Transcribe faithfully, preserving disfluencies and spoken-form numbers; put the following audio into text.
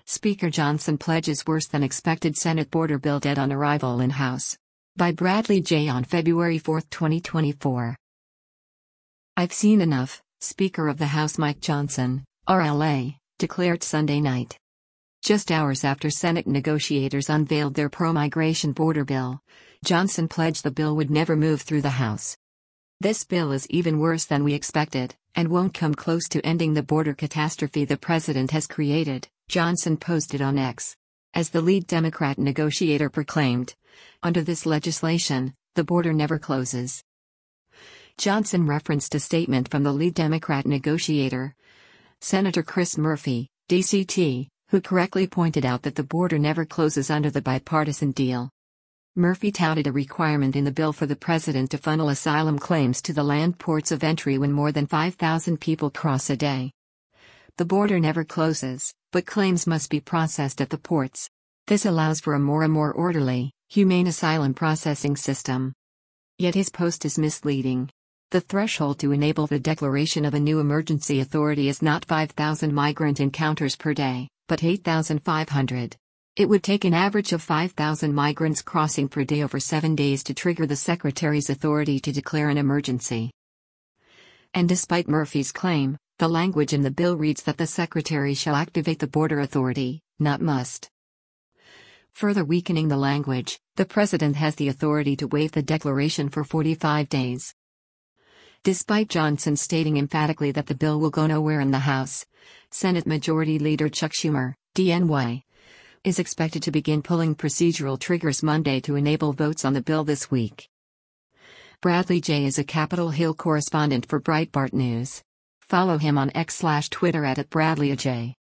Speaker Johnson pledges worse than expected Senate border bill dead on arrival in House. By Bradley J. on February fourth, twenty twenty-four. I've seen enough, Speaker of the House Mike Johnson, R L A, declared Sunday night. Just hours after Senate negotiators unveiled their pro-migration border bill, Johnson pledged the bill would never move through the House. This bill is even worse than we expected, and won't come close to ending the border catastrophe the president has created, Johnson posted on X. As the lead Democrat negotiator proclaimed, under this legislation, the border never closes. Johnson referenced a statement from the lead Democrat negotiator, Senator Chris Murphy, D C T, who correctly pointed out that the border never closes under the bipartisan deal. Murphy touted a requirement in the bill for the president to funnel asylum claims to the land ports of entry when more than five thousand people cross a day. The border never closes, but claims must be processed at the ports. This allows for a more and more orderly, humane asylum processing system. Yet his post is misleading. The threshold to enable the declaration of a new emergency authority is not five thousand migrant encounters per day, but eight thousand five hundred. It would take an average of five thousand migrants crossing per day over seven days to trigger the Secretary's authority to declare an emergency. And despite Murphy's claim, the language in the bill reads that the Secretary shall activate the border authority, not must. Further weakening the language, the President has the authority to waive the declaration for forty-five days. Despite Johnson stating emphatically that the bill will go nowhere in the House, Senate Majority Leader Chuck Schumer, D N Y, is expected to begin pulling procedural triggers Monday to enable votes on the bill this week. Bradley J. is a Capitol Hill correspondent for Breitbart News. Follow him on X slash Twitter at, at Bradley J.